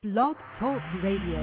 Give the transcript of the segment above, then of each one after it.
Blog Talk Radio.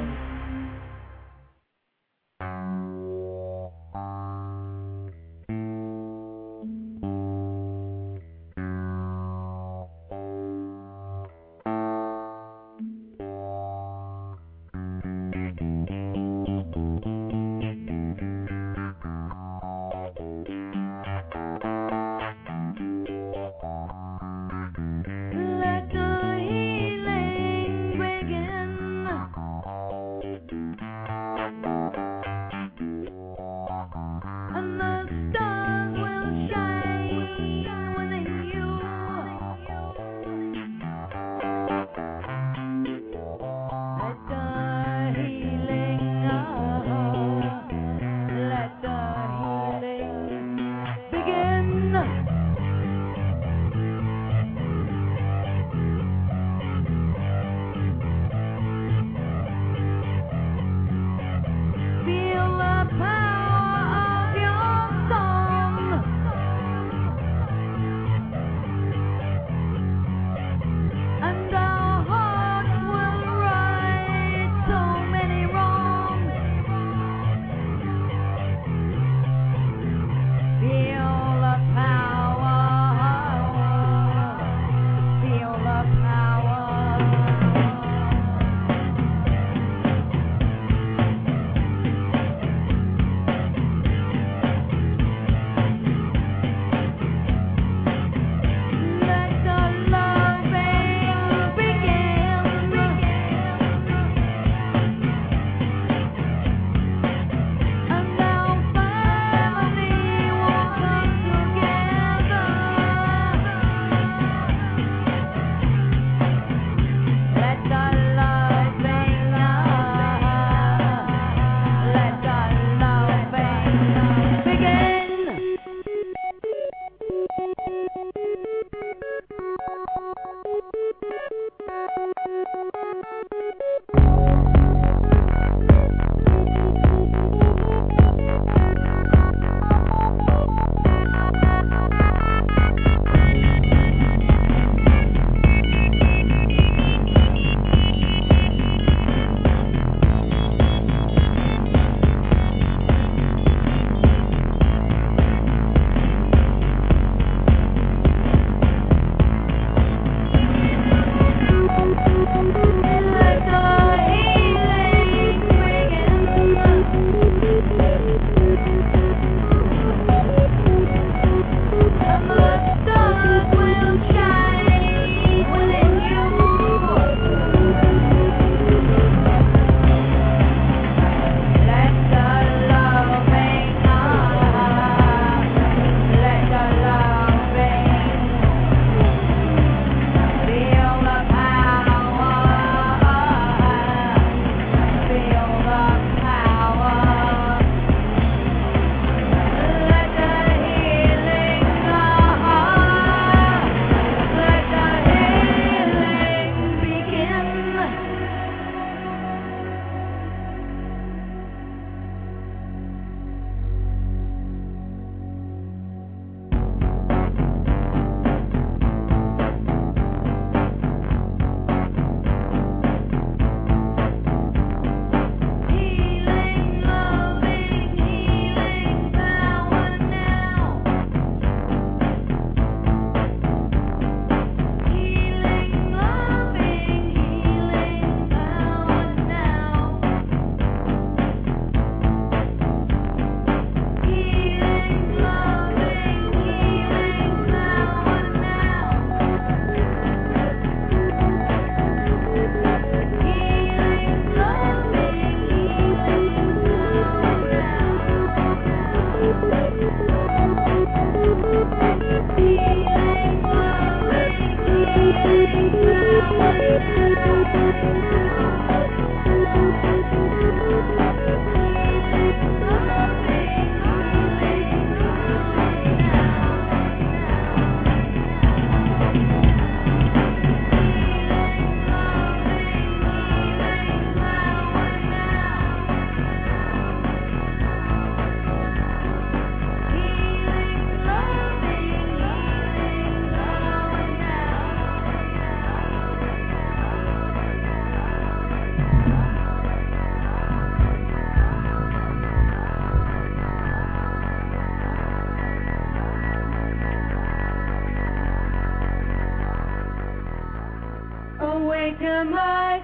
Awaken my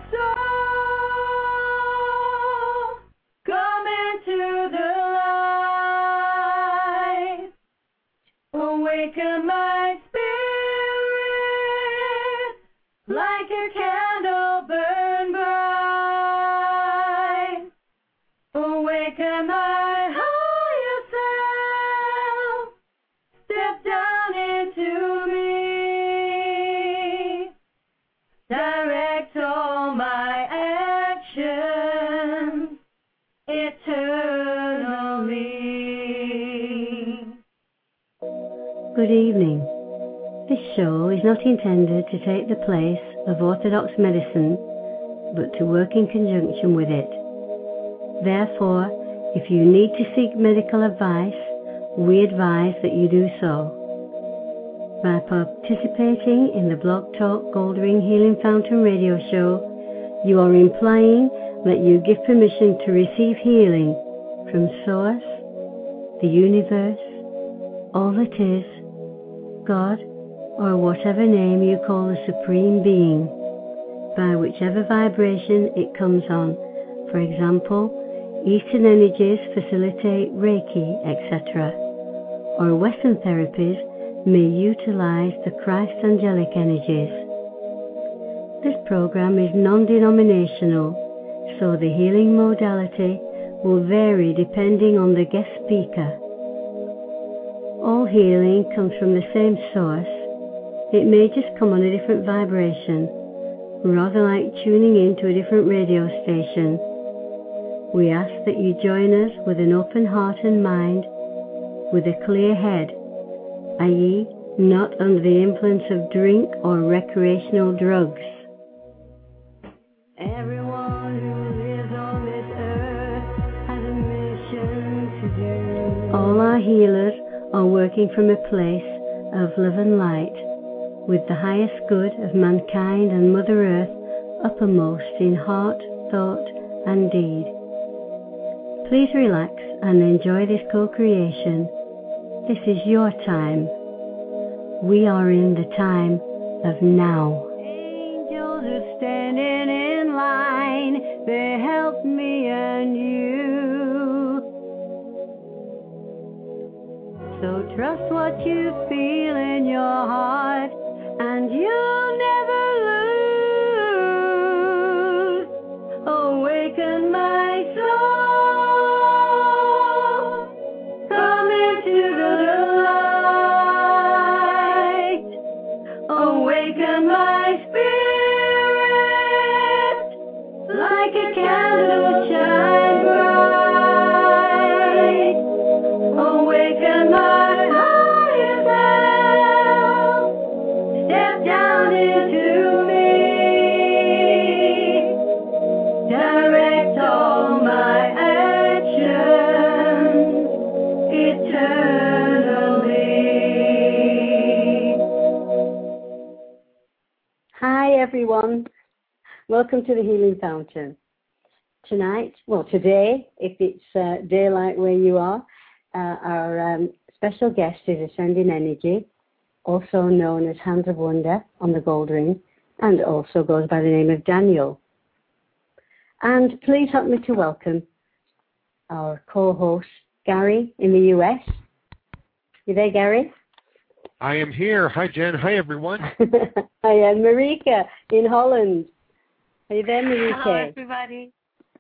soul, come into the light. Awaken my spirit, like a candle burn bright. Awaken my higher self, step down into me. Direct all my actions eternally. Good evening. This show is not intended to take the place of orthodox medicine, but to work in conjunction with it. Therefore, if you need to seek medical advice, we advise that you do so. By participating in the Blog Talk Goldring Healing Fountain radio show, you are implying that you give permission to receive healing from Source, the universe, all that is, God, or whatever name you call the Supreme Being, by whichever vibration it comes on. For example, Eastern energies facilitate Reiki, etc. Or Western therapies may utilize the Christ angelic energies. This program is non-denominational, so the healing modality will vary depending on the guest speaker. All healing comes from the same source. It may just come on a different vibration, rather like tuning in to a different radio station. We ask that you join us with an open heart and mind, with a clear head, i.e., not under the influence of drink or recreational drugs. Everyone who lives on this earth has a mission to do. All our healers are working from a place of love and light, with the highest good of mankind and Mother Earth uppermost in heart, thought, and deed. Please relax and enjoy this co-creation. This is your time. We are in the time of now. Angels are standing in line. They help me and you. So trust what you feel in your heart, and you'll never lose. Awaken my soul, come into the light. Awaken my spirit, like a candle shine bright. Awaken my higher self, step down into me. Direct all my actions eternally. Hi everyone, welcome to the Healing Fountain. Tonight, well today, if it's daylight where you are, our special guest is Ascending Energy, also known as Hands of Wonder on the Gold Ring, and also goes by the name of Daniel. And please help me to welcome our co-host, Gary in the US. You there, Gary? I am here. Hi, Jen. Hi, everyone. Hi, and Marika in Holland. Are you there, Marika? Hello, everybody.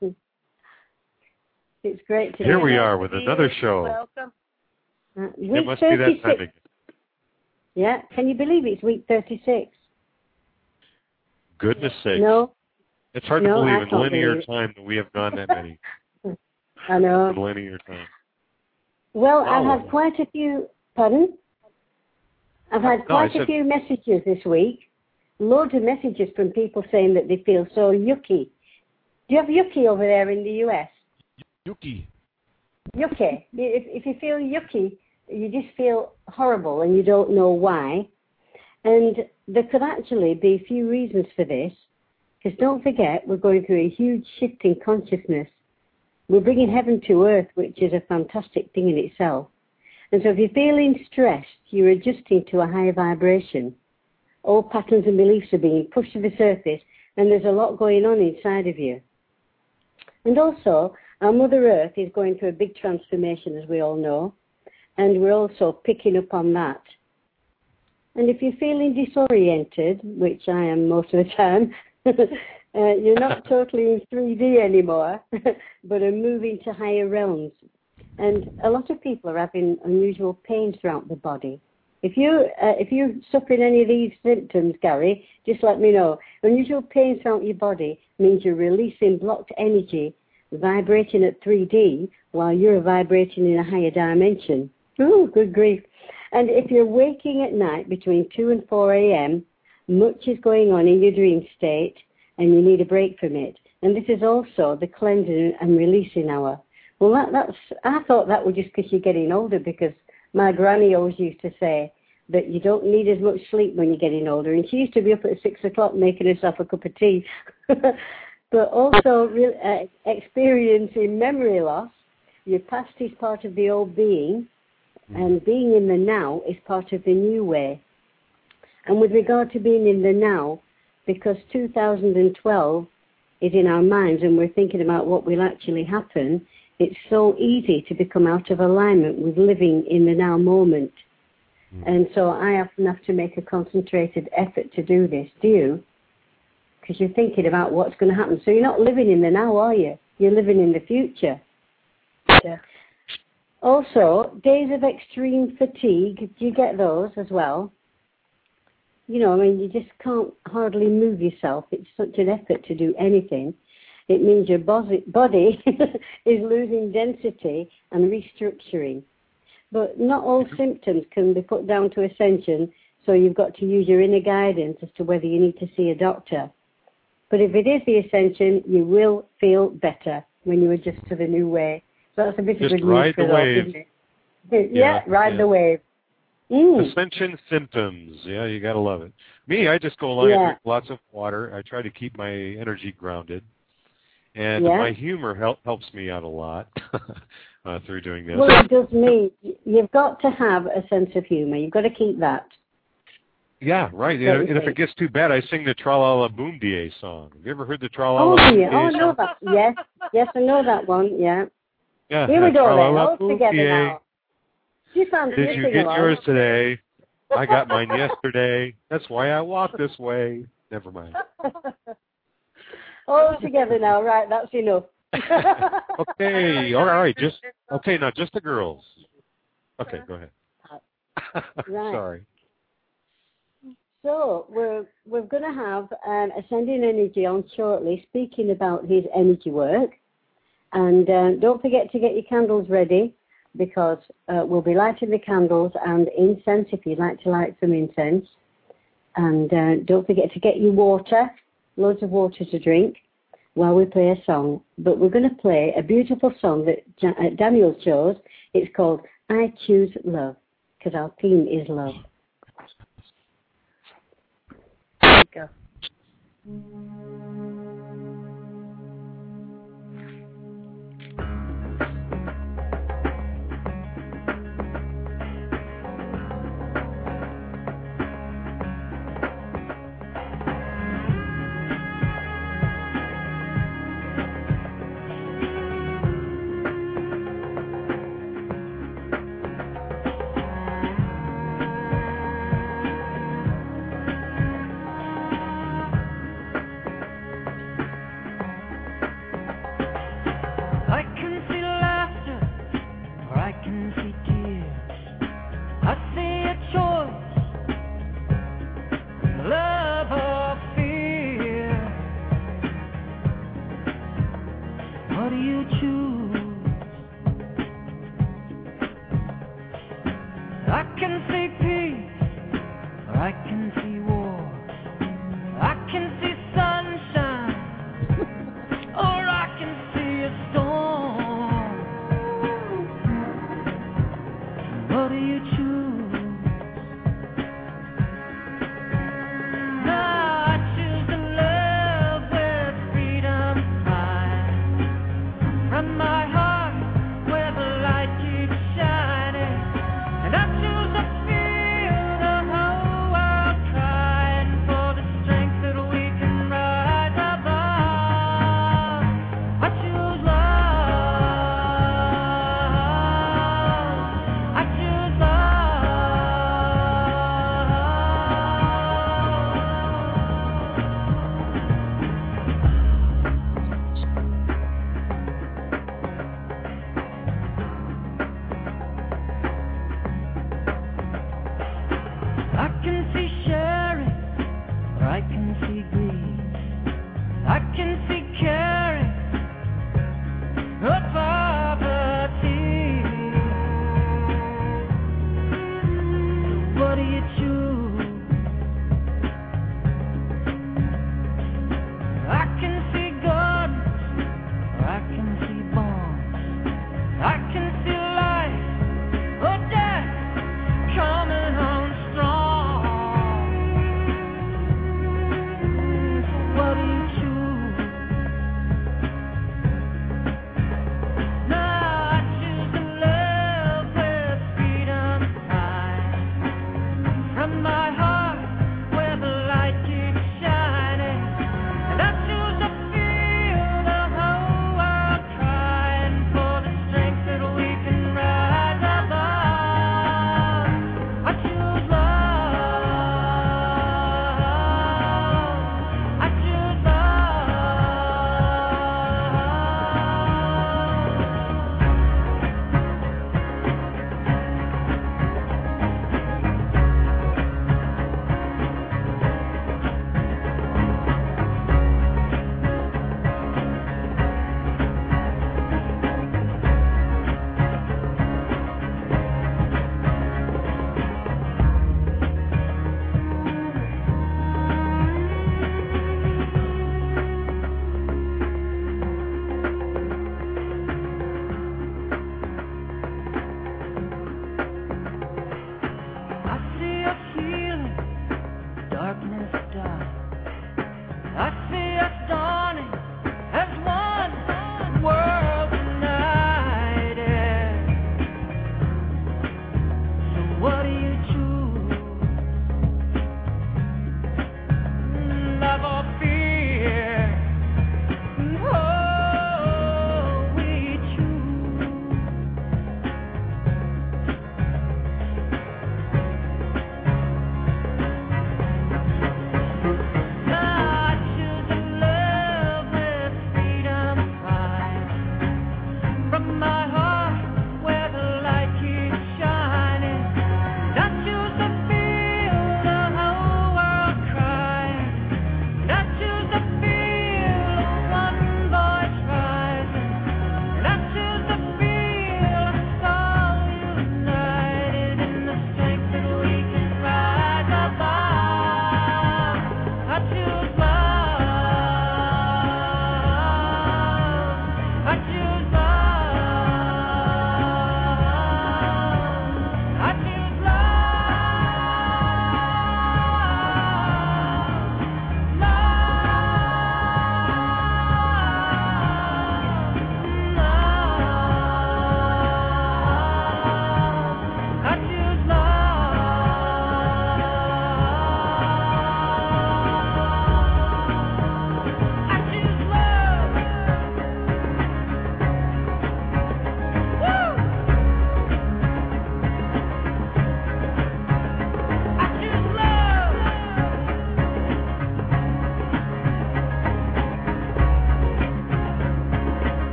It's great to Here we are with another show. Welcome. It must be that time again. Yeah, can you believe it's week 36? Goodness sakes. No. It's hard to believe in linear time that we have gone that many. I know. In linear time. Well, I've had quite a few, pardon? I've had quite a few messages this week. Loads of messages from people saying that they feel so yucky. Do you have yucky over there in the US? Yucky. Yucky. If you feel yucky, you just feel horrible and you don't know why. And there could actually be a few reasons for this. Because don't forget, we're going through a huge shift in consciousness. We're bringing heaven to earth, which is a fantastic thing in itself. And so if you're feeling stressed, you're adjusting to a higher vibration. All patterns and beliefs are being pushed to the surface, And there's a lot going on inside of you. And also, our Mother Earth is going through a big transformation, as we all know. And we're also picking up on that. And if you're feeling disoriented, which I am most of the time, you're not totally in 3D anymore, but are moving to higher realms. And a lot of people are having unusual pain throughout the body. If you're suffering any of these symptoms, Gary, just let me know. Unusual pain throughout your body means you're releasing blocked energy, vibrating at 3D, while you're vibrating in a higher dimension. Ooh, good grief. And if you're waking at night between 2 and 4 a.m., much is going on in your dream state, and you need a break from it. And this is also the cleansing and releasing hour. Well, I thought that was just because you're getting older, because my granny always used to say that you don't need as much sleep when you're getting older. And she used to be up at 6 o'clock making herself a cup of tea. But also experiencing memory loss. Your past is part of the old being, and being in the now is part of the new way. And with regard to being in the now, because 2012 is in our minds and we're thinking about what will actually happen, it's so easy to become out of alignment with living in the now moment. And so I often have to make a concentrated effort to do this. Do you? Because you're thinking about what's going to happen. So you're not living in the now, are you? You're living in the future. Yeah. Also, days of extreme fatigue, do you get those as well? You know, I mean, you just can't hardly move yourself. It's such an effort to do anything. It means your body is losing density and restructuring. But not all symptoms can be put down to ascension, so you've got to use your inner guidance as to whether you need to see a doctor. But if it is the ascension, you will feel better when you adjust to the new way. So that's a bit of good news for those, isn't it? Yeah, ride the wave. Ascension symptoms. Yeah, you got to love it. Me, I just go along and drink lots of water. I try to keep my energy grounded. And my humor helps me out a lot through doing this. Well, it does me. You've got to have a sense of humor. You've got to keep that. Yeah, right. And if it gets too bad, I sing the Tra-La-La Boom Die song. Have you ever heard the Tra-La-La Boom Die song? I know that. Yes, I know that one, yeah. Yeah. Here we go then, all together now. Did you get yours today? I got mine yesterday. That's why I walk this way. Never mind. All together now, right? That's enough. Okay, all right. Now just the girls. Okay, go ahead. Right. Sorry. So we're going to have Ascending Energy on shortly, speaking about his energy work. And don't forget to get your candles ready, because we'll be lighting the candles and incense if you'd like to light some incense. And don't forget to get your water, loads of water to drink, while we play a song. But we're going to play a beautiful song that Daniel chose. It's called I Choose Love, because our theme is love. There you go. From my heart.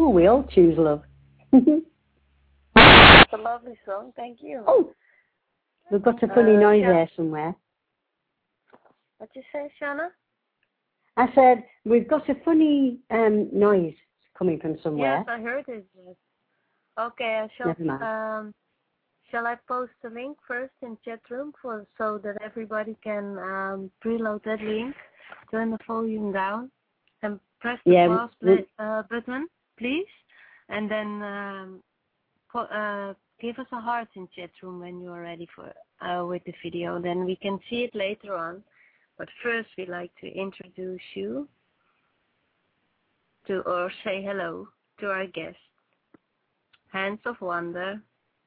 Oh, we all choose love. That's a lovely song. Thank you. Oh, we've got a funny noise there somewhere. What you say, Shanna? I said, we've got a funny noise coming from somewhere. Yes, I heard it. Yes. Okay, shall I post the link first in chat room so that everybody can preload that link, turn the volume down, and press the pause button, please, and then give us a heart in chat room when you are ready for with the video. Then we can see it later on. But first, we like to introduce you to, or say hello to our guest, Hands of Wonder,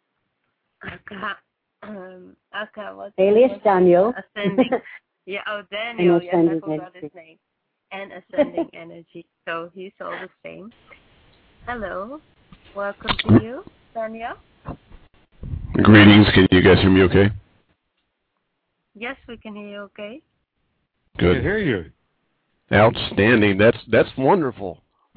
Aka, what's alias Daniel. Ascending. Yeah, Daniel, yes, I forgot his name. And Ascending Energy, so he's all the same. Hello, welcome to you, Daniel. Greetings, can you guys hear me okay? Yes, we can hear you okay. Good. I can hear you. Outstanding. That's wonderful.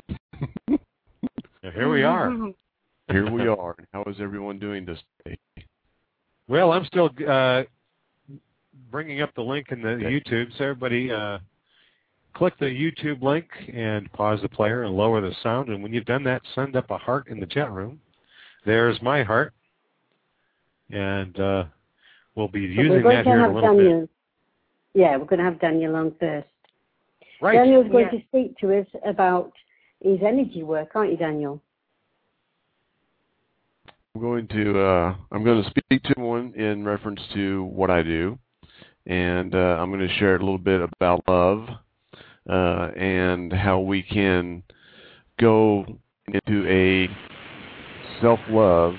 Here we are. Here we are. How is everyone doing this day? Well, I'm still bringing up the link in the YouTube. So everybody click the YouTube link and pause the player and lower the sound. And when you've done that, send up a heart in the chat room. There's my heart. And we'll be using that here in a little bit. Yeah, we're going to have Daniel on first. Right. Daniel's going to speak to us about his energy work, aren't you, Daniel? I'm going to speak to one in reference to what I do, and I'm going to share a little bit about love and how we can go into a self-love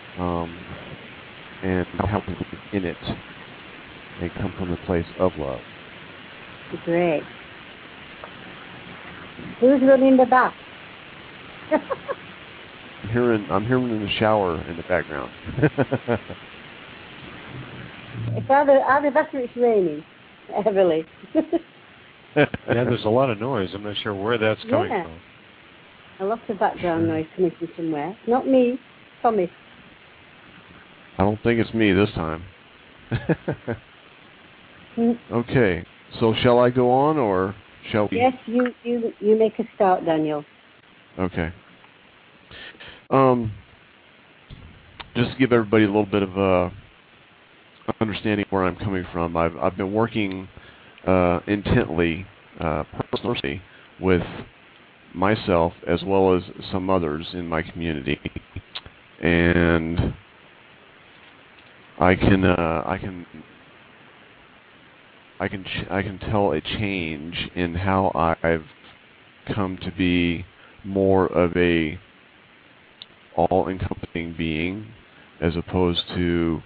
and how we can be in it and come from a place of love. Great. Who's running the bath? I'm hearing in the shower in the background. It's either that or it's raining heavily. Yeah, there's a lot of noise. I'm not sure where that's coming from. A lot of background noise coming from somewhere. Not me, Tommy. I don't think it's me this time. Okay, so shall I go on or shall we? Yes, you make a start, Daniel. Okay. Just to give everybody a little bit of understanding where I'm coming from, I've been working intently, personally, with myself as well as some others in my community, and I can tell a change in how I've come to be more of a all-encompassing being as opposed to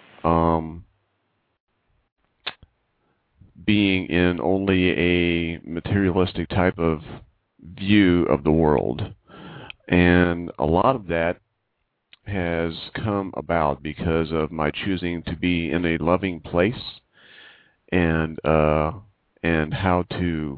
being in only a materialistic type of view of the world. And a lot of that has come about because of my choosing to be in a loving place and how to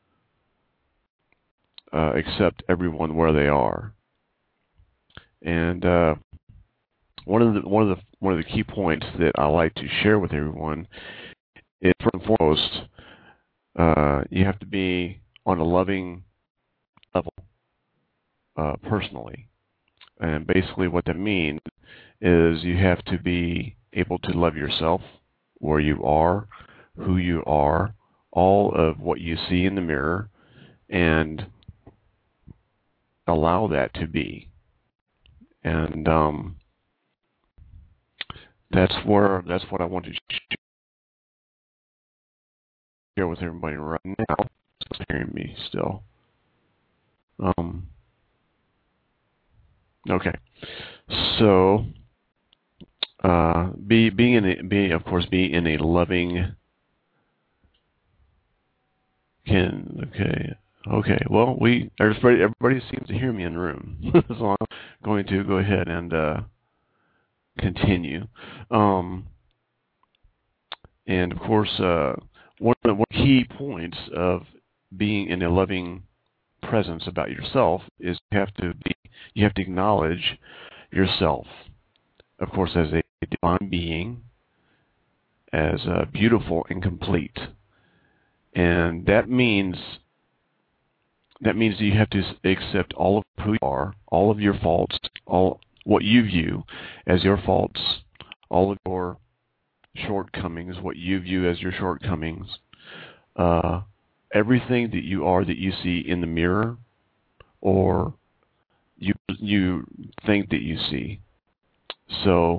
accept everyone where they are. And one of the key points that I like to share with everyone is, first and foremost, you have to be on a loving level personally. And basically what that means is you have to be able to love yourself where you are, who you are, all of what you see in the mirror, and allow that to be. And that's what I want to share with everybody right now. It's hearing me still. Okay. So be in a loving. Okay. Well, everybody seems to hear me in the room, so I'm going to go ahead and continue. And of course, one of the key points of being in a loving presence about yourself is you have to acknowledge yourself, of course, as a divine being, as beautiful and complete. And that means that you have to accept all of who you are, all of your faults, all what you view as your faults, all of your shortcomings, what you view as your shortcomings, everything that you are that you see in the mirror or you think that you see. So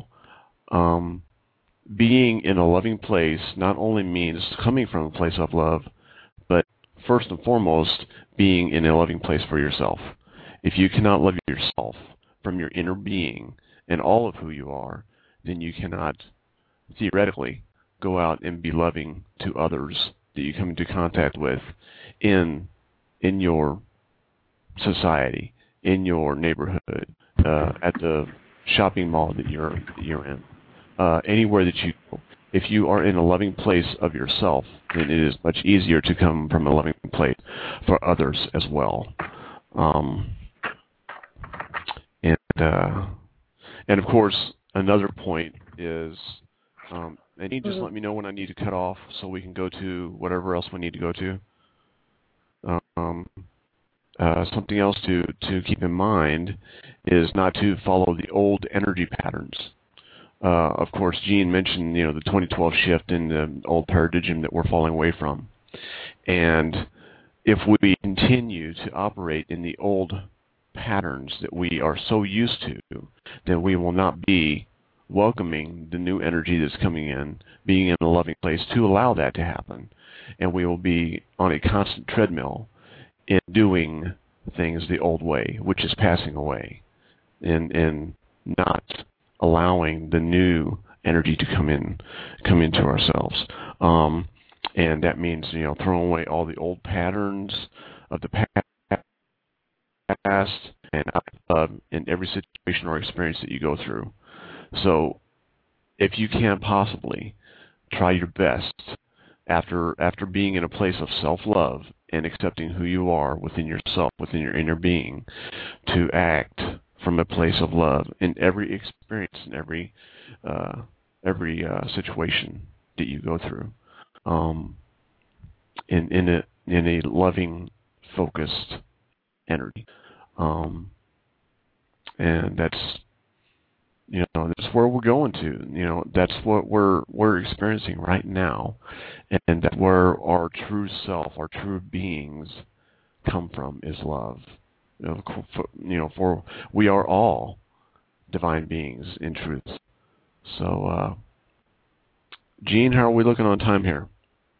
being in a loving place not only means coming from a place of love, but first and foremost, being in a loving place for yourself. If you cannot love yourself from your inner being and all of who you are, then you cannot theoretically go out and be loving to others that you come into contact with in your society, in your neighborhood, at the shopping mall that you're in, anywhere that you go. If you are in a loving place of yourself, then it is much easier to come from a loving place for others as well. And of course, another point is, and you just let me know when I need to cut off so we can go to whatever else we need to go to. Something else to keep in mind is not to follow the old energy patterns. Of course, Jean mentioned, the 2012 shift in the old paradigm that we're falling away from. And if we continue to operate in the old patterns that we are so used to, then we will not be welcoming the new energy that's coming in, being in a loving place to allow that to happen. And we will be on a constant treadmill in doing things the old way, which is passing away, and not allowing the new energy to come into ourselves. And that means, throwing away all the old patterns of the past and in every situation or experience that you go through. So if you can possibly try your best after being in a place of self-love and accepting who you are within yourself, within your inner being, to act from a place of love in every experience, in every situation that you go through, in a loving, focused energy, and that's where we're going to. That's what we're experiencing right now, and that's where our true self, our true beings, come from, is love. For we are all divine beings in truth. So, Jean, how are we looking on time here?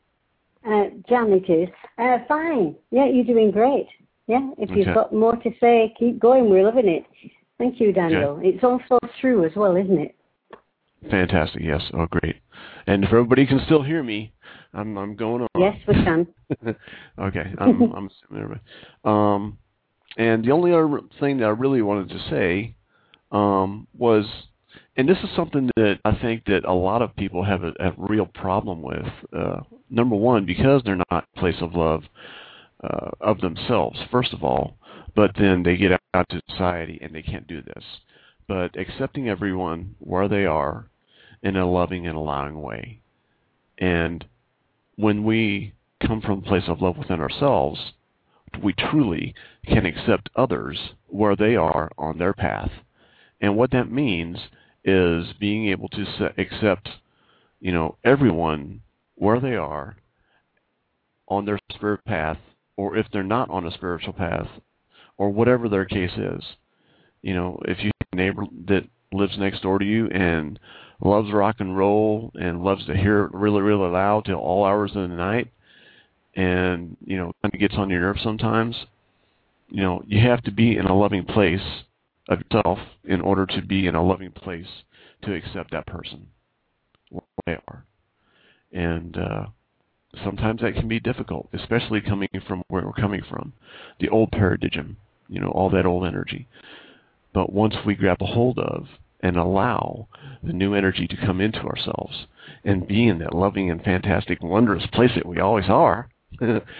Jan, it is. Fine. Yeah, you're doing great. Yeah, if you've got more to say, keep going. We're loving it. Thank you, Daniel. Okay. It's also true as well, isn't it? Fantastic. Yes. Oh, great. And if everybody can still hear me, I'm going on. Yes, we can. Okay. I'm assuming everybody. And the only other thing that I really wanted to say was, and this is something that I think that a lot of people have a real problem with. Number one, because they're not a place of love of themselves, first of all, but then they get out to society and they can't do this. But accepting everyone where they are in a loving and allowing way. And when we come from a place of love within ourselves, we truly can accept others where they are on their path. And what that means is being able to accept, everyone where they are on their spirit path, or if they're not on a spiritual path, or whatever their case is. If you have a neighbor that lives next door to you and loves rock and roll and loves to hear it really, really loud till all hours of the night, and kind of gets on your nerves sometimes, you have to be in a loving place of yourself in order to be in a loving place to accept that person where they are. And sometimes that can be difficult, especially coming from where we're coming from, the old paradigm, all that old energy. But once we grab a hold of and allow the new energy to come into ourselves and be in that loving and fantastic, wondrous place that we always are,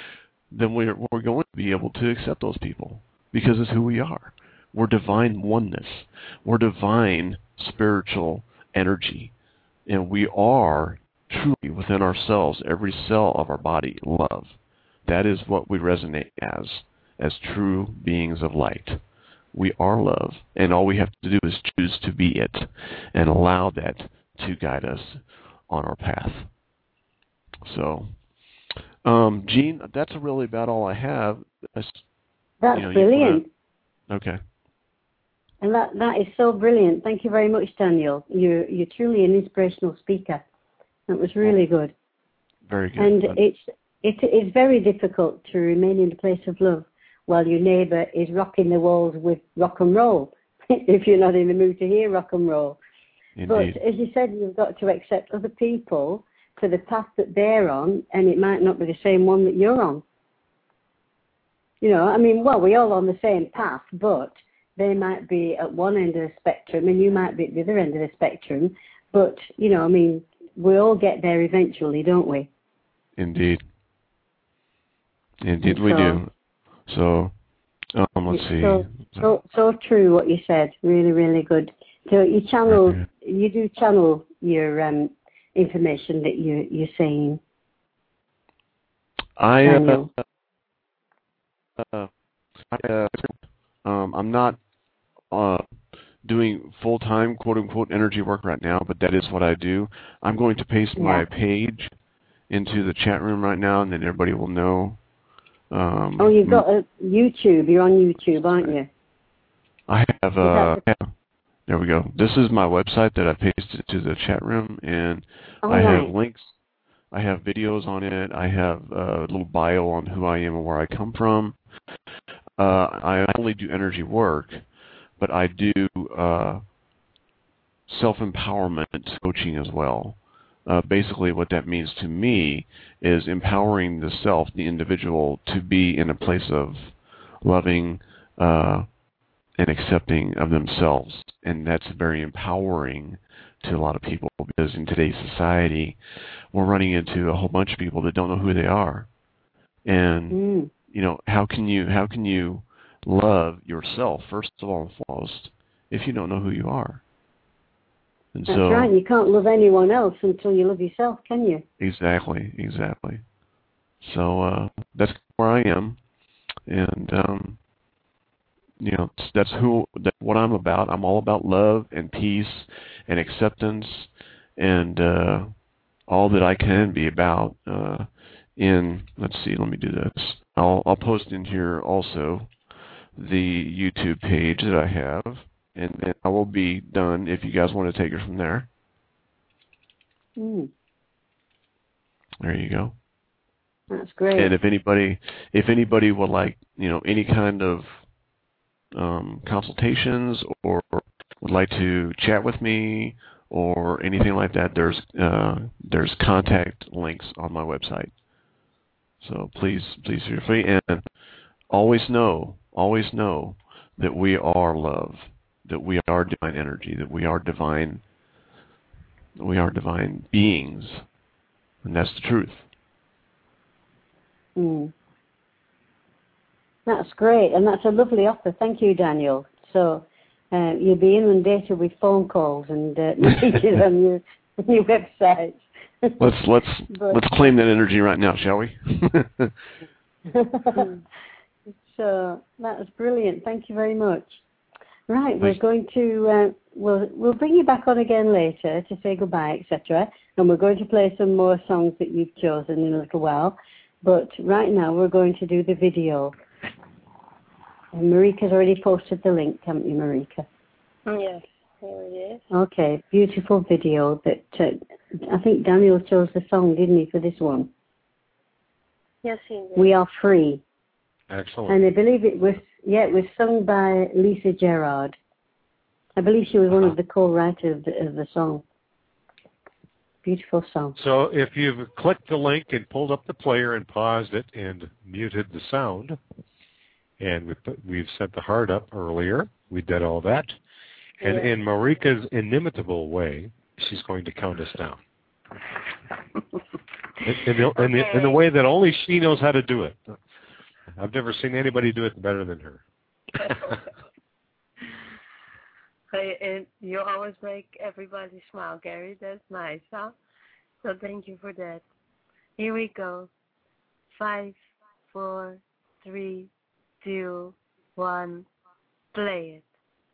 then we're going to be able to accept those people because it's who we are. We're divine oneness. We're divine spiritual energy. And we are truly within ourselves, every cell of our body, love. That is what we resonate as true beings of light. We are love, and all we have to do is choose to be it and allow that to guide us on our path. So, Jean, that's really about all I have. That's brilliant. Okay. And that is so brilliant. Thank you very much, Daniel. You're truly an inspirational speaker. That was really good. Very good. And it's very difficult to remain in a place of love while your neighbour is rocking the walls with rock and roll, if you're not in the mood to hear rock and roll. Indeed. But as you said, you've got to accept other people for the path that they're on, and it might not be the same one that you're on. You know, I mean, well, we're all on the same path, but they might be at one end of the spectrum and you might be at the other end of the spectrum. But, you know, I mean, we all get there eventually, don't we? Indeed. Indeed we do. So, let's see. So true what you said. Really, really good. So you do channel your information that you're saying. I'm not doing full-time, quote-unquote, energy work right now, but that is what I do. I'm going to paste my page into the chat room right now, and then everybody will know. You've got a YouTube. You're on YouTube, aren't you? I have, there we go. This is my website that I pasted to the chat room, and I have links. I have videos on it. I have a little bio on who I am and where I come from. I only do energy work, but I do self-empowerment coaching as well. Basically what that means to me is empowering the self, the individual, to be in a place of loving and accepting of themselves. And that's very empowering to a lot of people, because in today's society, we're running into a whole bunch of people that don't know who they are. And, you know, how can you love yourself, first of all and foremost, if you don't know who you are? And that's right. You can't love anyone else until you love yourself, can you? Exactly. So that's where I am, and you know, that's what I'm about. I'm all about love and peace and acceptance and all that I can be about. Let's see, let me do this. I'll post in here also the YouTube page that I have, and then I will be done if you guys want to take it from there. There you go. That's great. And if anybody would like, you know, any kind of consultations or would like to chat with me or anything like that, there's contact links on my website. So please feel free, and always know that we are love, that we are divine energy, that we are divine beings, and that's the truth. That's great, and that's a lovely offer. Thank you, Daniel. So you'll be inundated with phone calls and messages on your website. Let's claim that energy right now, shall we? So that was brilliant. Thank you very much. Right, we're going to we'll bring you back on again later to say goodbye, etc. And we're going to play some more songs that you've chosen in a little while. But right now we're going to do the video. And Marika's already posted the link, haven't you, Marika? Yes, here it is. Okay, beautiful video that I think Daniel chose the song, didn't he, for this one? Yes, he did. We Are Free. Excellent. And I believe it was sung by Lisa Gerrard. I believe she was one of the co-writers of the song. Beautiful song. So if you've clicked the link and pulled up the player and paused it and muted the sound, and we've set the heart up earlier, we did all that, and in Marika's inimitable way, she's going to count us down. in the way that only she knows how to do it. I've never seen anybody do it better than her. And you always make everybody smile, Gary. That's nice, huh? So thank you for that. Here we go. 5, 4, 3, 2, 1. Play it.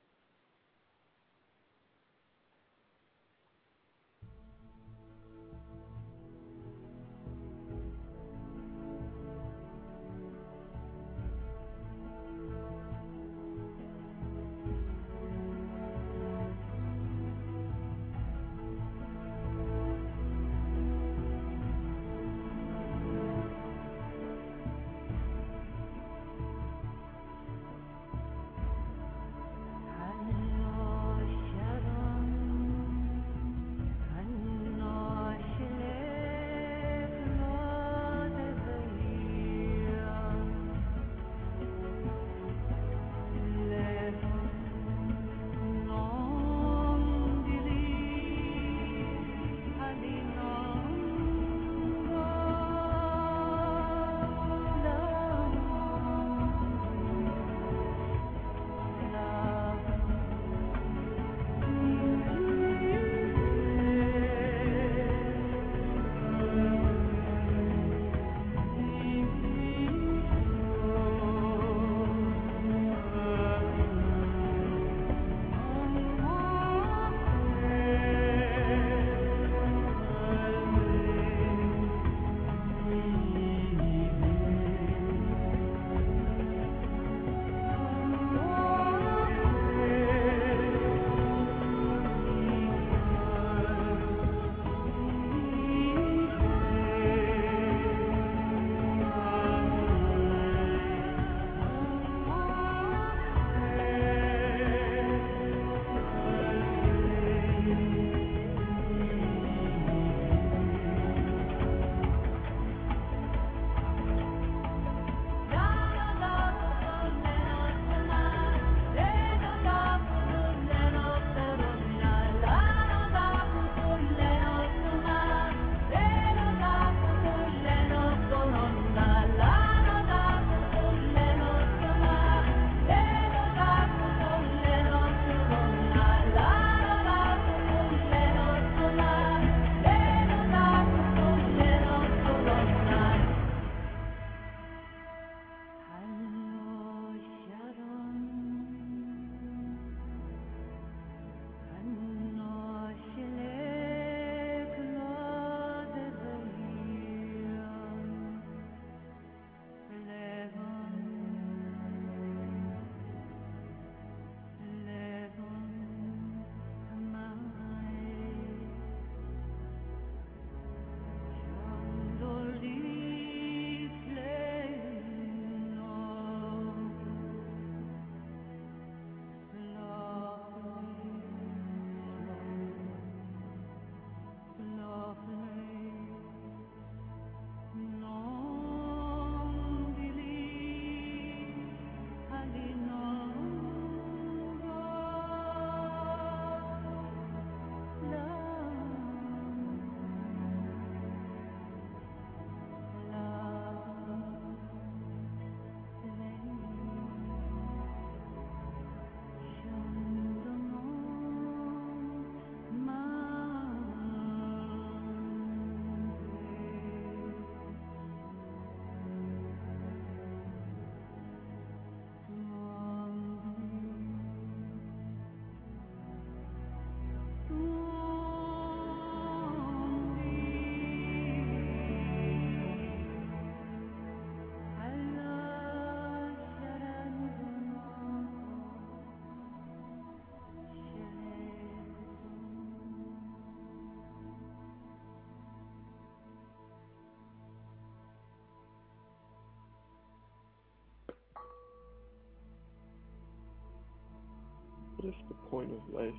What if the point of life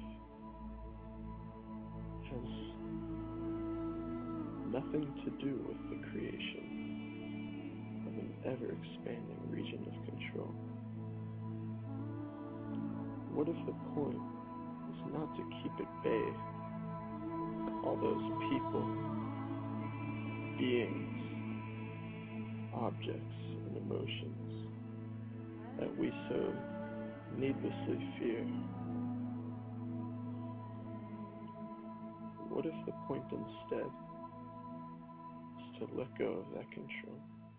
has nothing to do with the creation of an ever-expanding region of control? What if the point is not to keep at bay all those people, beings, objects, and emotions that we so needlessly fear. What if the point instead is to let go of that control?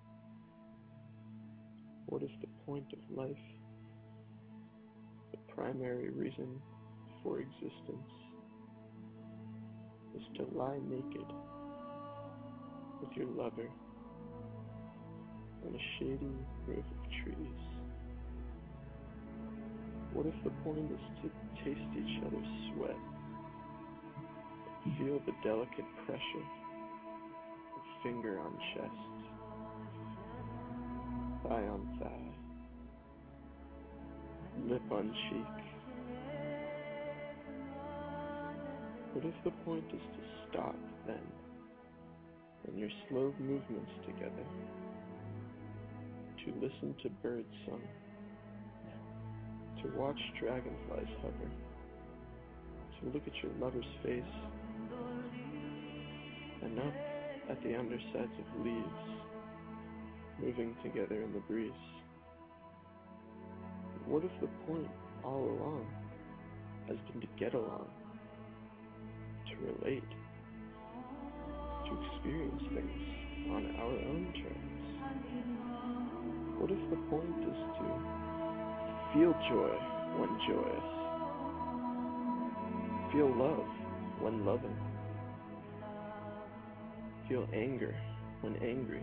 What if the point of life, the primary reason for existence, is to lie naked with your lover on a shady grove of trees? What if the point is to taste each other's sweat, feel the delicate pressure of finger on chest, thigh on thigh, lip on cheek? What if the point is to stop then, in your slow movements together, to listen to bird song, to watch dragonflies hover, to look at your lover's face, and up at the undersides of leaves, moving together in the breeze? What if the point all along has been to get along, to relate, to experience things on our own terms? What if the point is to feel joy when joyous, feel love when loving, feel anger when angry,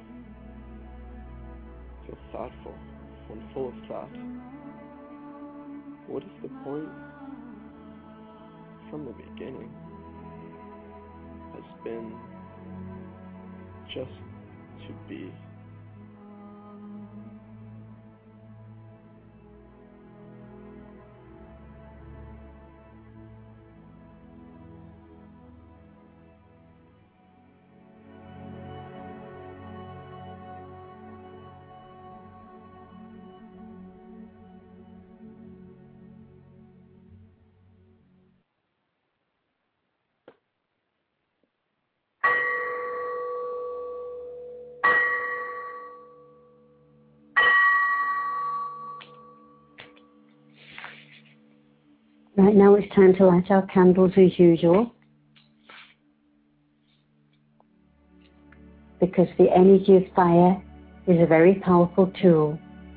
feel thoughtful when full of thought? What if the point from the beginning has been just to be? Right now it's time to light our candles as usual, because the energy of fire is a very powerful tool.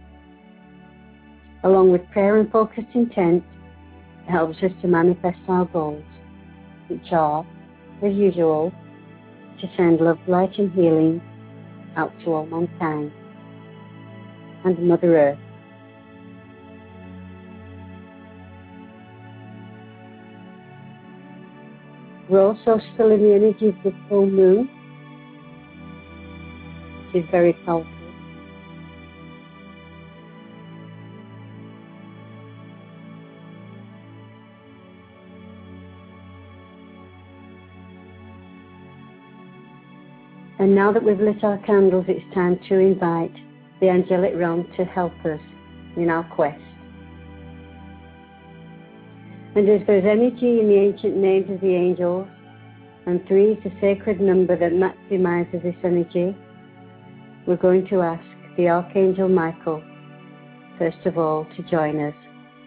Along with prayer and focused intent, it helps us to manifest our goals, which are, as usual, to send love, light and healing out to all mankind and Mother Earth. We're also still in the energy of the full moon, which is very powerful. And now that we've lit our candles, it's time to invite the angelic realm to help us in our quest. And as there's energy in the ancient names of the angels, and 3 is the sacred number that maximizes this energy, we're going to ask the Archangel Michael, first of all, to join us.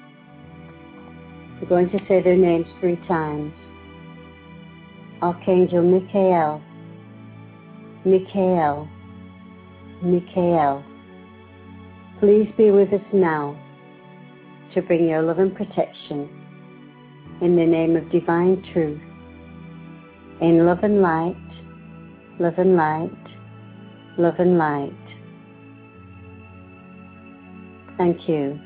We're going to say their names 3 times. Archangel Michael, Michael, Michael, please be with us now to bring your love and protection in the name of divine truth, in love and light, love and light, love and light. Thank you.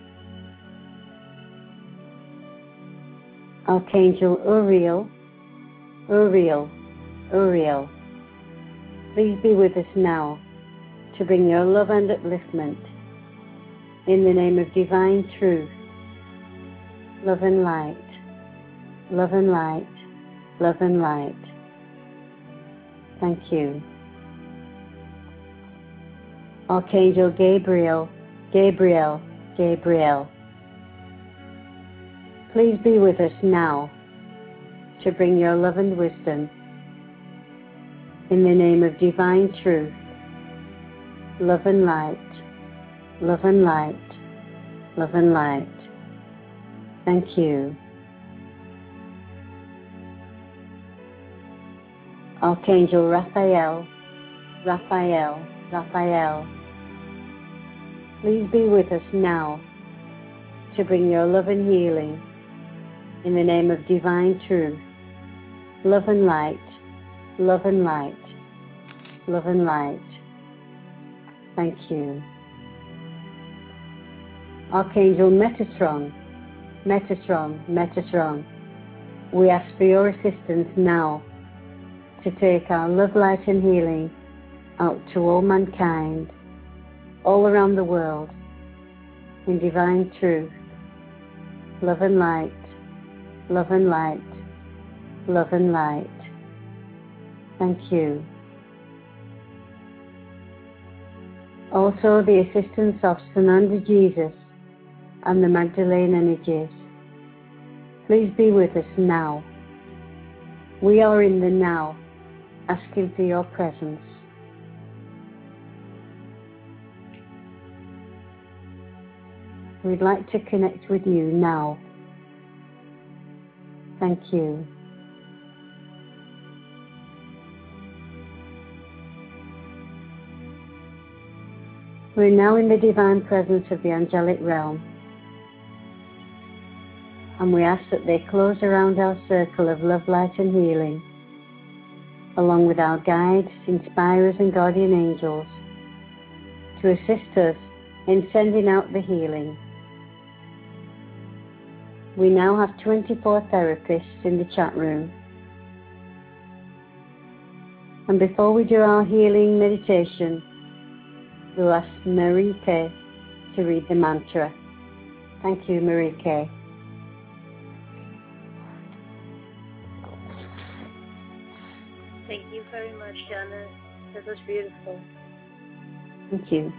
Archangel Uriel, Uriel, Uriel, please be with us now to bring your love and upliftment in the name of divine truth, love and light, love and light, love and light. Thank you. Archangel Gabriel, Gabriel, Gabriel, please be with us now to bring your love and wisdom in the name of divine truth, love and light, love and light, love and light. Thank you. Archangel Raphael, Raphael, Raphael, please be with us now to bring your love and healing in the name of divine truth. Love and light, love and light, love and light. Thank you. Archangel Metatron, Metatron, Metatron, we ask for your assistance now to take our love, light and healing out to all mankind, all around the world, in divine truth. Love and light, love and light, love and light. Thank you. Also the assistance of Sananda Jesus and the Magdalene energies. Please be with us now. We are in the now, asking for your presence. We'd like to connect with you now. Thank you. We're now in the divine presence of the angelic realm, and we ask that they close around our circle of love, light and healing, along with our guides, inspirers and guardian angels, to assist us in sending out the healing. We now have 24 therapists in the chat room. And before we do our healing meditation, we'll ask Marie-K to read the mantra. Thank you, Marie-K. Thank you very much, Jana. That was beautiful. Thank you.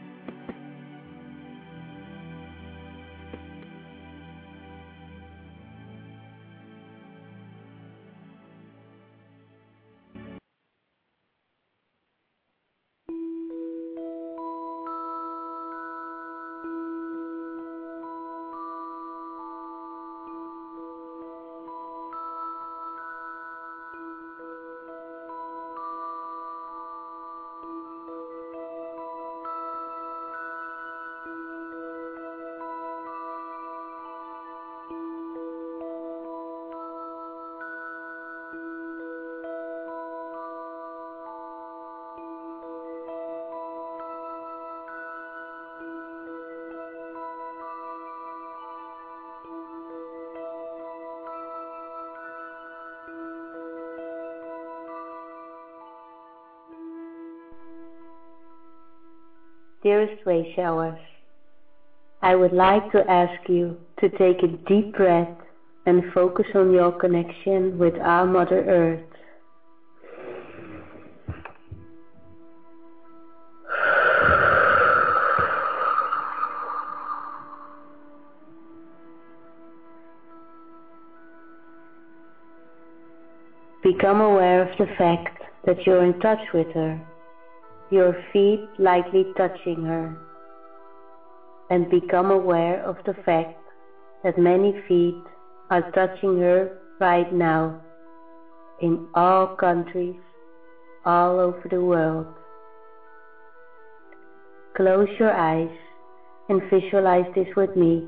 Dearest Way Showers, I would like to ask you to take a deep breath and focus on your connection with our Mother Earth. Become aware of the fact that you're in touch with her, your feet lightly touching her, and become aware of the fact that many feet are touching her right now in all countries, all over the world. Close your eyes and visualize this with me.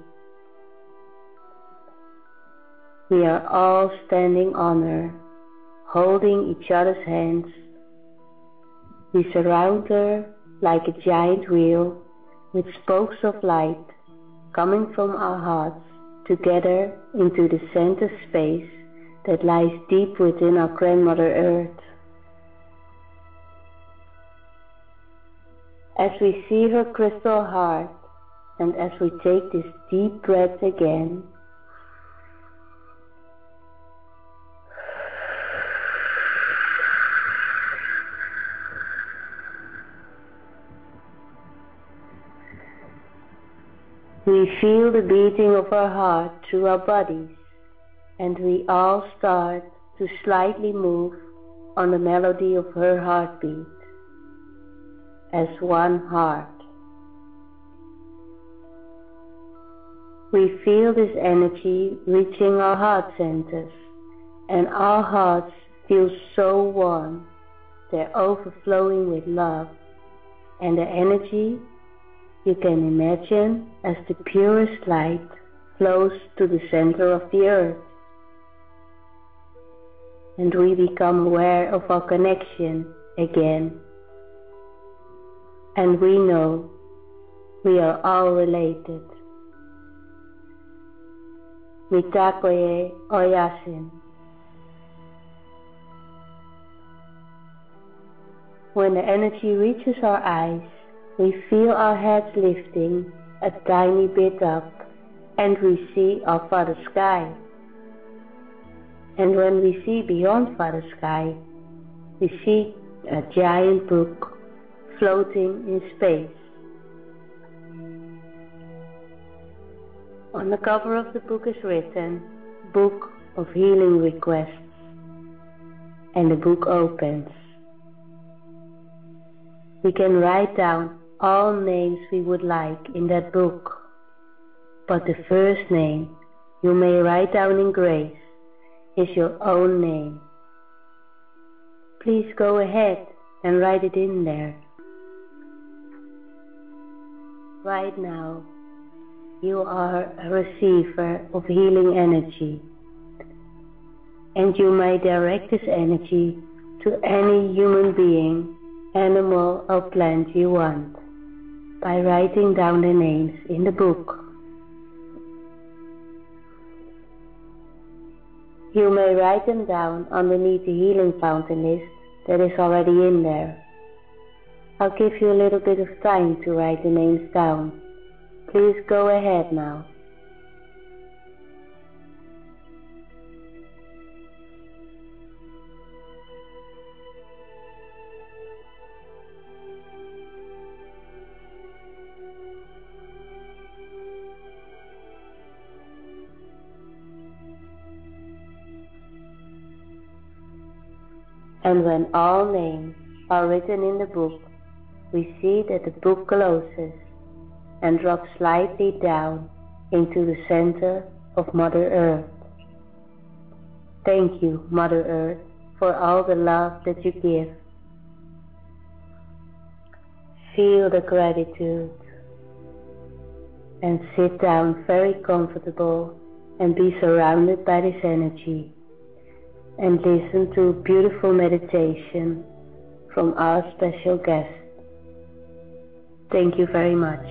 We are all standing on her, holding each other's hands. We surround her like a giant wheel with spokes of light coming from our hearts together into the center space that lies deep within our Grandmother Earth. As we see her crystal heart, and as we take this deep breath again, we feel the beating of our heart through our bodies, and we all start to slightly move on the melody of her heartbeat as one heart. We feel this energy reaching our heart centers, and our hearts feel so warm. They're overflowing with love, and the energy, you can imagine, as the purest light flows to the center of the earth. And we become aware of our connection again. And we know we are all related. Mitakoye Oyasin. When the energy reaches our eyes, we feel our heads lifting a tiny bit up, and we see our Father Sky. And when we see beyond Father Sky, we see a giant book floating in space. On the cover of the book is written, Book of Healing Requests, and the book opens. We can write down all names we would like in that book, but the first name you may write down in grace is your own name. Please go ahead and write it in there. Right now, you are a receiver of healing energy, and you may direct this energy to any human being, animal or plant you want by writing down the names in the book. You may write them down underneath the healing fountain list that is already in there. I'll give you a little bit of time to write the names down. Please go ahead now. And when all names are written in the book, we see that the book closes and drops slightly down into the center of Mother Earth. Thank you, Mother Earth, for all the love that you give. Feel the gratitude and sit down very comfortable and be surrounded by this energy, and listen to a beautiful meditation from our special guest. Thank you very much.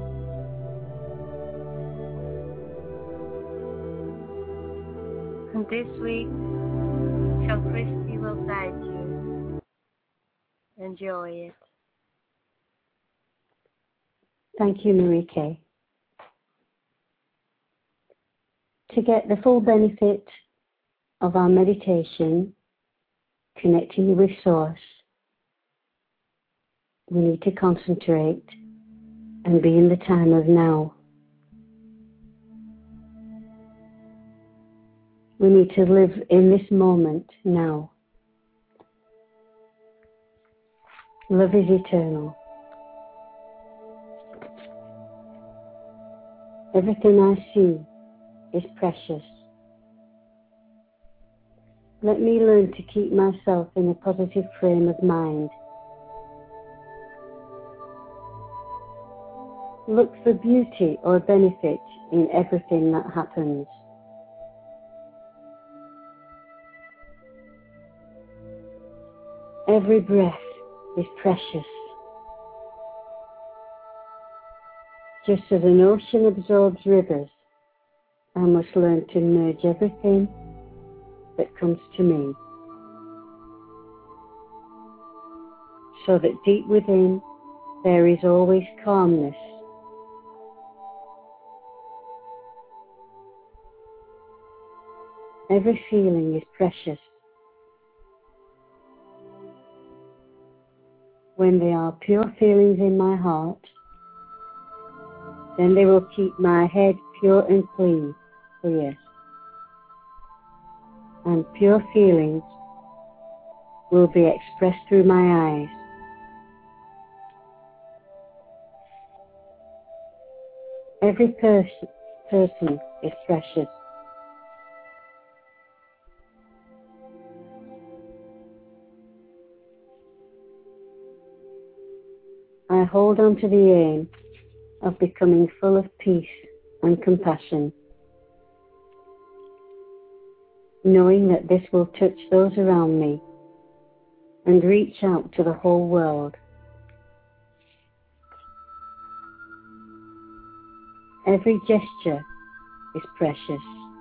And this week, Sean Christie will guide you. Enjoy it. Thank you, Marie Kay. To get the full benefit of our meditation, connecting with Source, we need to concentrate and be in the time of now. We need to live in this moment now. Love is eternal. Everything I see is precious. Let me learn to keep myself in a positive frame of mind. Look for beauty or benefit in everything that happens. Every breath is precious. Just as an ocean absorbs rivers, I must learn to merge everything that comes to me, so that deep within there is always calmness. Every feeling is precious. When there are pure feelings in my heart, then they will keep my head pure and clear. And pure feelings will be expressed through my eyes. Every person is precious. I hold on to the aim of becoming full of peace and compassion, knowing that this will touch those around me and reach out to the whole world. Every gesture is precious.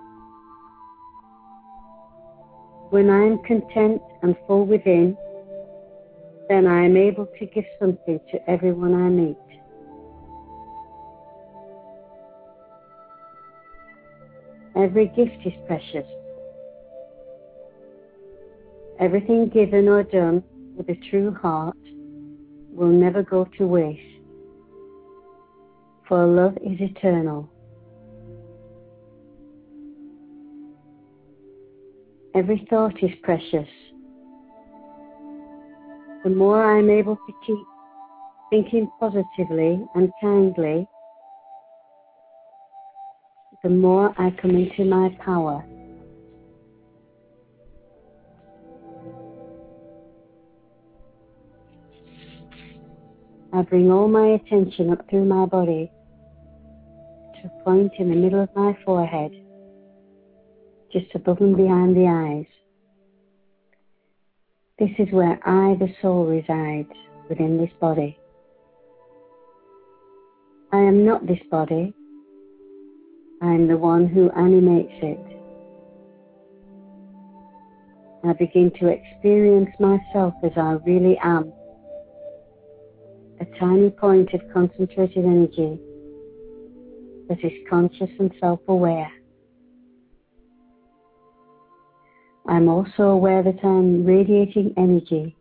When I am content and full within, then I am able to give something to everyone I meet. Every gift is precious. Everything given or done with a true heart will never go to waste, for love is eternal. Every thought is precious. The more I am able to keep thinking positively and kindly, the more I come into my power. I bring all my attention up through my body to a point in the middle of my forehead, just above and behind the eyes. This is where I, the soul, resides within this body. I am not this body. I am the one who animates it. I begin to experience myself as I really am, a tiny point of concentrated energy that is conscious and self-aware. I'm also aware that I'm radiating energy.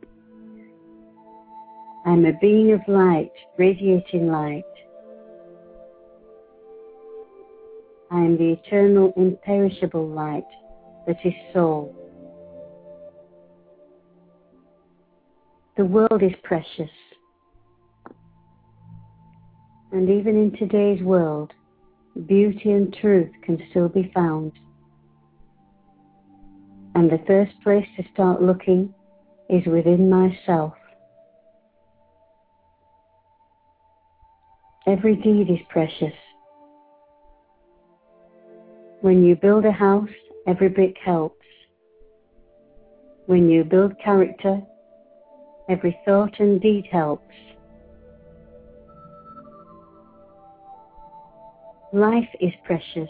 I'm a being of light, radiating light. I am the eternal, imperishable light that is soul. The world is precious. And even in today's world, beauty and truth can still be found. And the first place to start looking is within myself. Every deed is precious. When you build a house, every brick helps. When you build character, every thought and deed helps. Life is precious.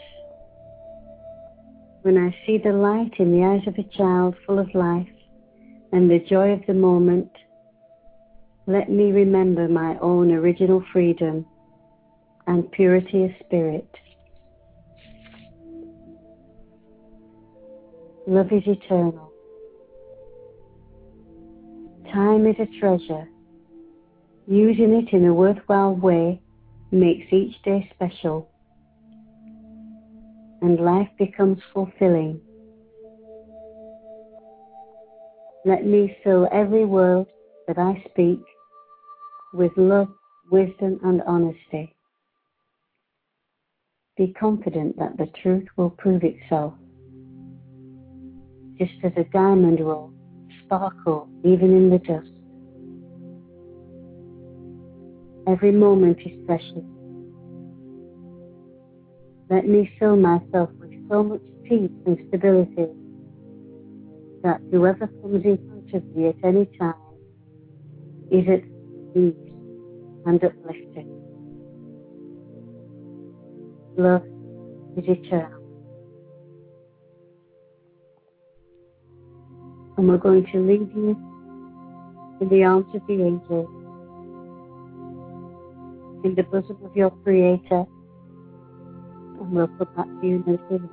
When I see the light in the eyes of a child full of life and the joy of the moment, let me remember my own original freedom and purity of spirit. Love is eternal. Time is a treasure. Using it in a worthwhile way makes each day special, and life becomes fulfilling. Let me fill every word that I speak with love, wisdom, and honesty. Be confident that the truth will prove itself, just as a diamond will sparkle even in the dust. Every moment is precious. Let me fill myself with so much peace and stability that whoever comes in front of me at any time is at ease and uplifted. Love is eternal. And we're going to leave you in the arms of the angels, in the bosom of your Creator, and we'll come back to you in a little bit.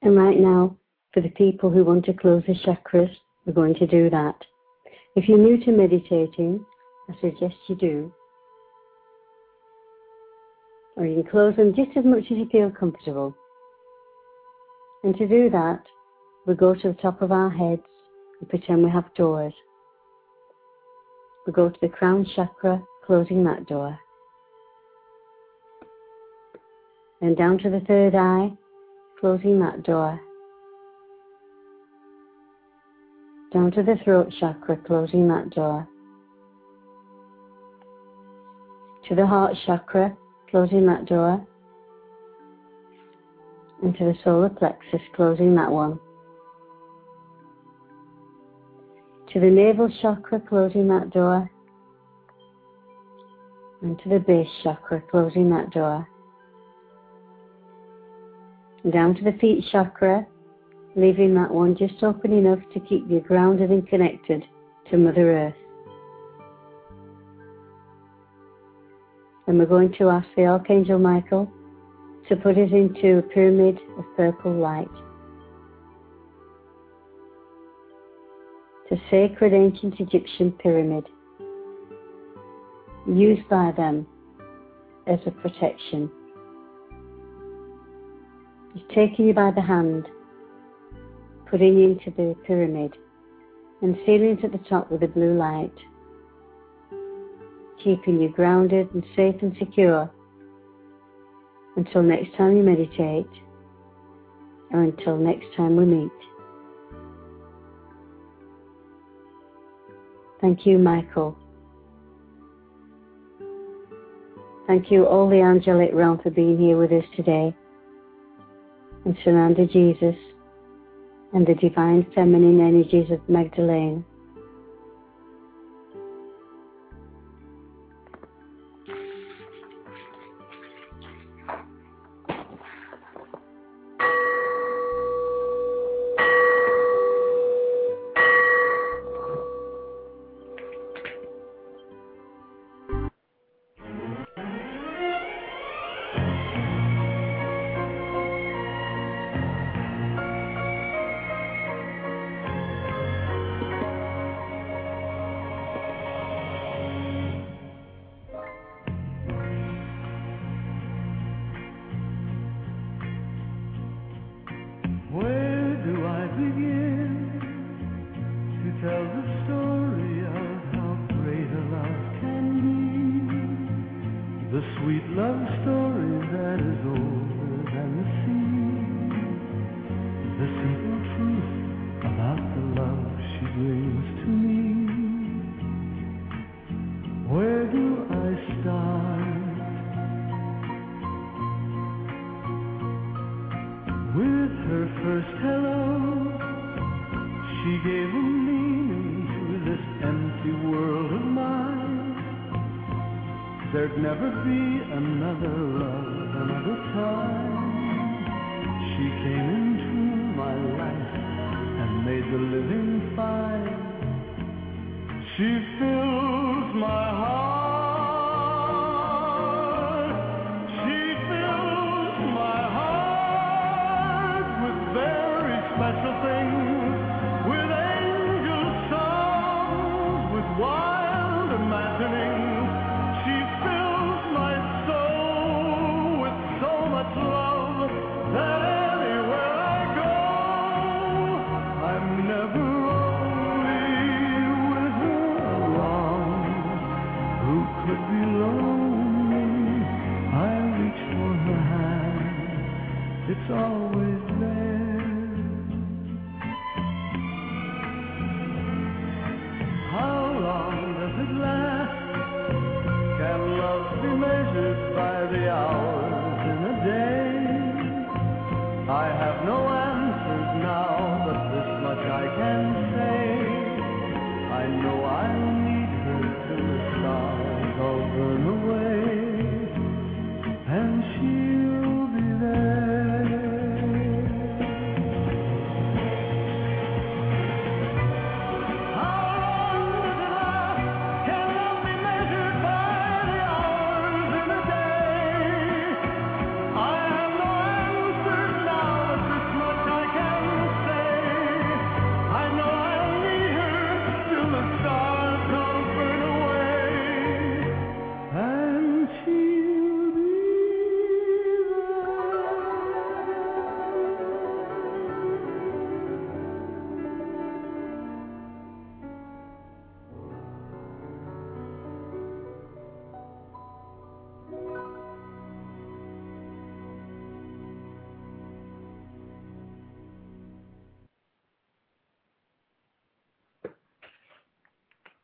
And right now, for the people who want to close the chakras, we're going to do that. If you're new to meditating, I suggest you do. Or you can close them just as much as you feel comfortable. And to do that, we go to the top of our heads and pretend we have doors. We go to the crown chakra, closing that door. And down to the third eye, closing that door. Down to the throat chakra, closing that door. To the heart chakra, closing that door. And to the solar plexus, closing that one. To the navel chakra, closing that door. And to the base chakra, closing that door. And down to the feet chakra, leaving that one just open enough to keep you grounded and connected to Mother Earth. And we're going to ask the Archangel Michael to put us into a pyramid of purple light. It's a sacred ancient Egyptian pyramid, used by them as a protection. He's taking you by the hand, putting you into the pyramid, and sealing it at the top with a blue light, keeping you grounded and safe and secure until next time you meditate, or until next time we meet. Thank you, Michael. Thank you, all the angelic realm, for being here with us today, and surrounding Jesus and the divine feminine energies of Magdalene.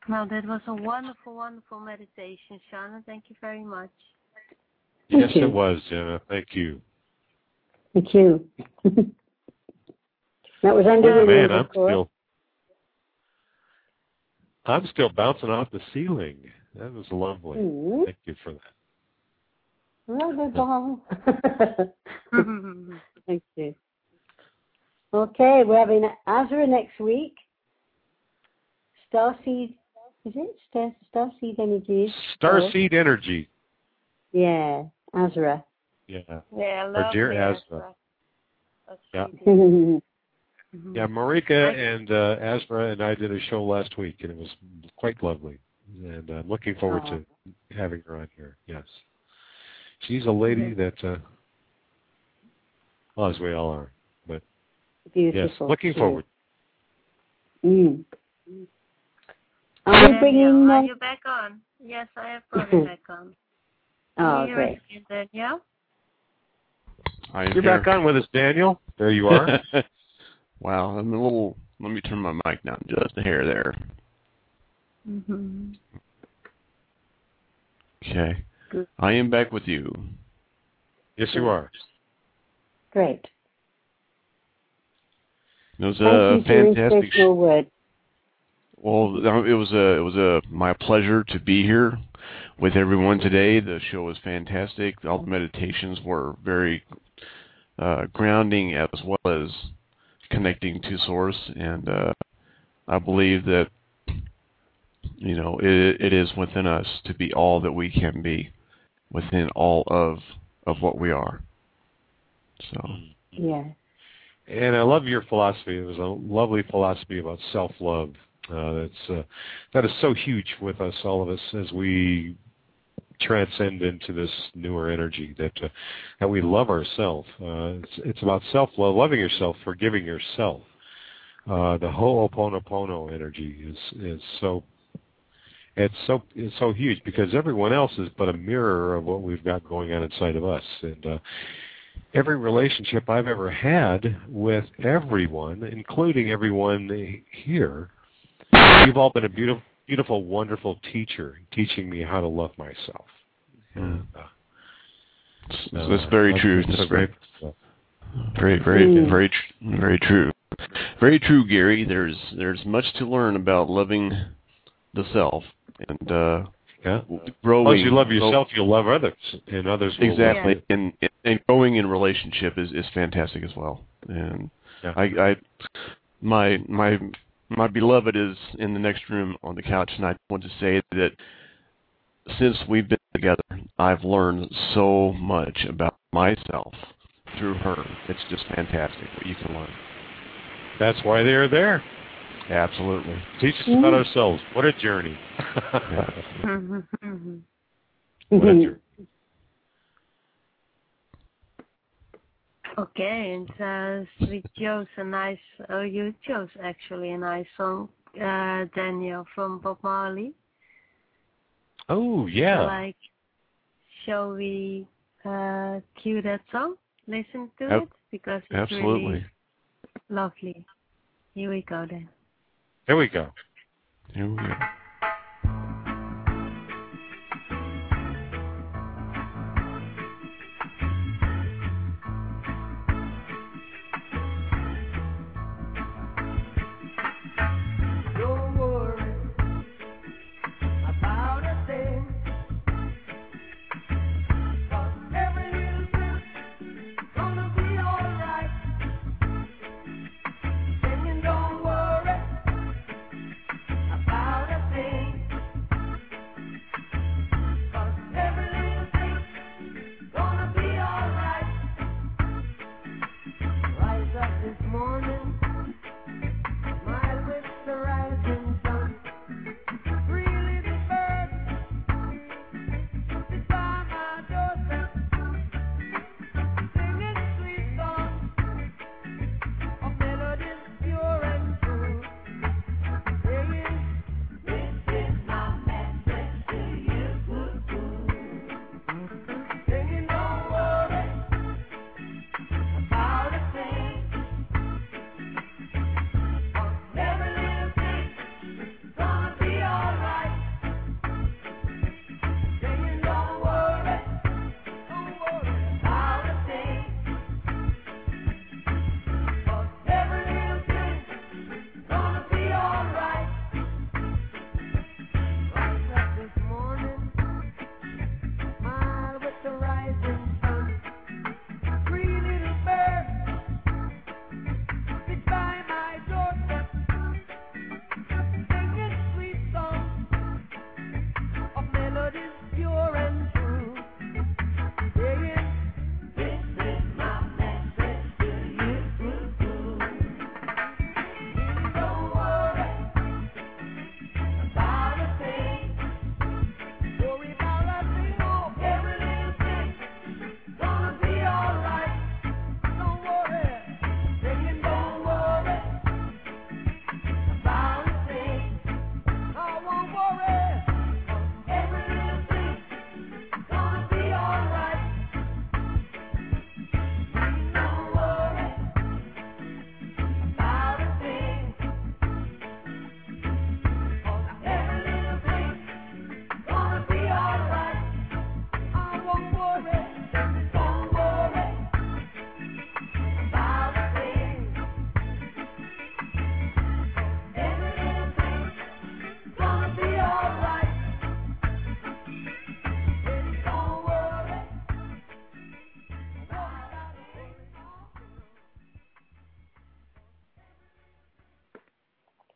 No, that was a wonderful, wonderful meditation, Shana. Thank you very much. Yes, it was, Jenna. Thank you. Thank you. That was Andy Williams. Man, I'm still bouncing off the ceiling. That was lovely. Mm-hmm. Thank you for that. Thank you. Okay, we're having Azra next week. Starseed, is it? Starseed Energy. Starseed Energy. Yeah, Azra. Yeah. Yeah, our dear Azra. Yeah. Yeah, Marika and Azra and I did a show last week, and it was quite lovely. And I'm looking forward to having her on here. Yes. She's a lady that, well, as we all are. But, beautiful. Yes, looking forward. Mm. Are you back on? Yes, I have brought it back on. Oh, great. Daniel? You're back on with us, Daniel. There you are. Wow, I'm a little... Let me turn my mic down just a hair there. Mm-hmm. Okay. Good. I am back with you. Yes, you are. Great. It was a fantastic show. Well, it was my pleasure to be here with everyone today. The show was fantastic. All the meditations were very grounding as well as connecting to Source, and I believe that it is within us to be all that we can be within all of what we are. So yeah. And I love your philosophy. It was a lovely philosophy about self-love. That is so huge with us, all of us, as we transcend into this newer energy that we love ourselves. It's about self-love, loving yourself, forgiving yourself. The Ho'oponopono energy is so huge because everyone else is but a mirror of what we've got going on inside of us. And every relationship I've ever had with everyone, including everyone here, you've all been a beautiful, beautiful, wonderful teacher, teaching me how to love myself. That's very true. That's great. Very true. Very true, Gary. There's much to learn about loving the self and growing. Once you love yourself, you'll love others, and others will exactly. love you. And growing in relationship is fantastic as well. And my beloved is in the next room on the couch, and I want to say that since we've been together, I've learned so much about myself through her. It's just fantastic what you can learn. That's why they're there. Absolutely. Teach us about ourselves. What a journey. What a journey. Okay, and you chose actually a nice song, Daniel, from Bob Marley. Oh, yeah. Shall we cue that song? Listen to it? Because it's really lovely. Here we go then. Here we go. Here we go. About a thing.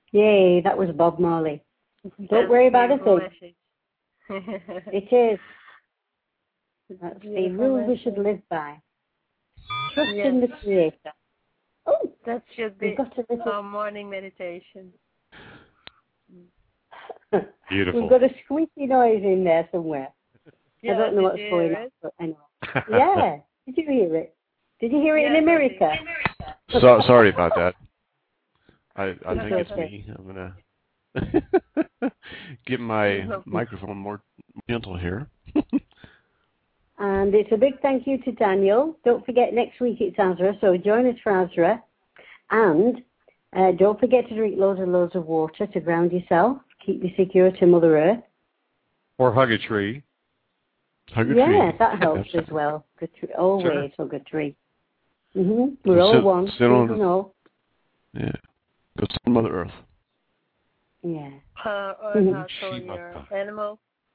Yay, that was Bob Marley. Don't worry about a thing. It is. That's the rule we should live by. Trust in the Creator. Oh, that should be our morning meditation. Beautiful. We've got a squeaky noise in there somewhere. Yeah, I don't know what's going on, but anyway. Yeah, did you hear it? Did you hear it in America? Sorry about that. I think it's me. I'm gonna get my microphone more gentle here. And it's a big thank you to Daniel. Don't forget next week it's Azra, so join us for Azra. And don't forget to drink loads and loads of water to ground yourself. Keep you secure to Mother Earth. Or hug a tree. Hug a tree. Yeah, that helps as well. Good tree. Always hug a tree. We're all one. Yeah. Go sit on Mother Earth. Yeah. Or not on your animal.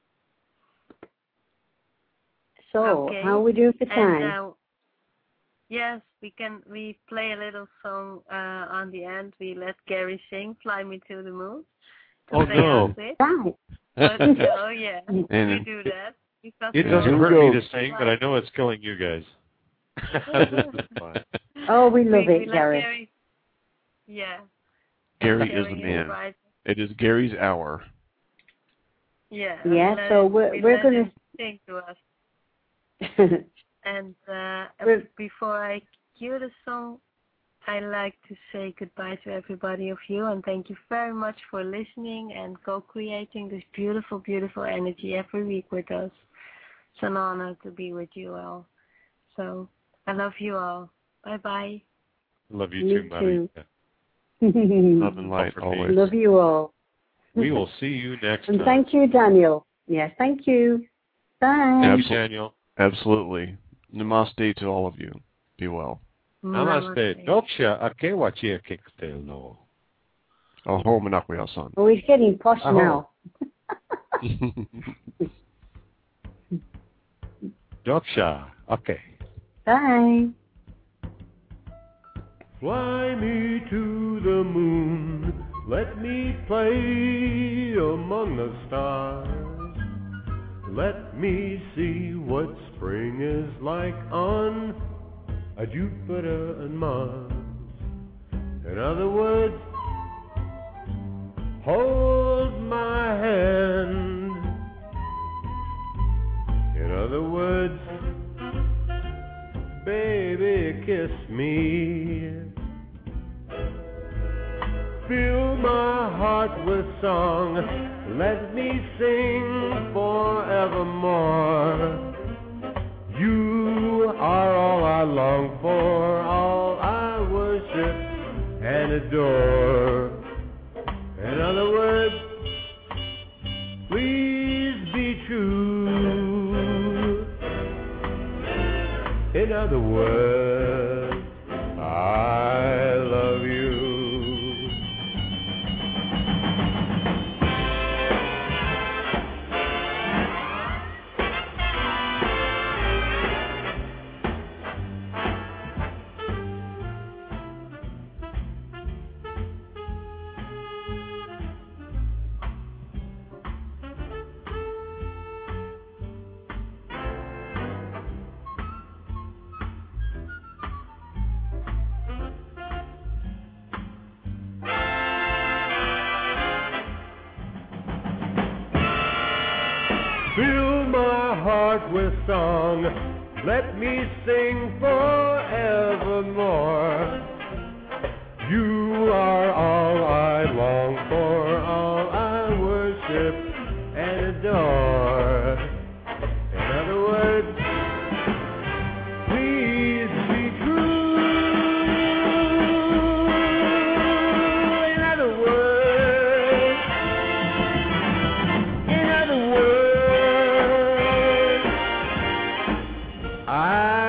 So, how are we doing for time? And, yes, we play a little song on the end. We let Gary sing Fly Me to the Moon. Oh, no. Right. But, we do that. It doesn't hurt me to sing, but I know it's killing you guys. Oh, we love it, Gary. Gary is the man. Right. It is Gary's hour. Yeah. Yeah, so we're going to sing to us. And before I cue the song, I'd like to say goodbye to everybody of you and thank you very much for listening and co-creating this beautiful, beautiful energy every week with us. It's an honor to be with you all. So I love you all. Bye-bye. Love you too, Marika. Love and light always. Love you all. We will see you next time. And thank you, Daniel. Yes, thank you. Bye. Thank you, Daniel. Absolutely. Namaste to all of you. Be well. Namaste. Doksha akewachi kiktel no. Aho manakuya-san. Oh, he's getting posh now. Doksha. Okay. Bye. Fly me to the moon, let me play among the stars. Let me see what spring is like on a Jupiter and Mars. In other words, hold my hand. In other words, baby, kiss me. Fill my heart with song, let me sing forevermore. You are all I long for, all I worship and adore. In other words, please be true. In other words, I love you. Fill my heart with song, let me sing forevermore. You are all I long for, all I worship and adore. In other words, please be true. In other words, I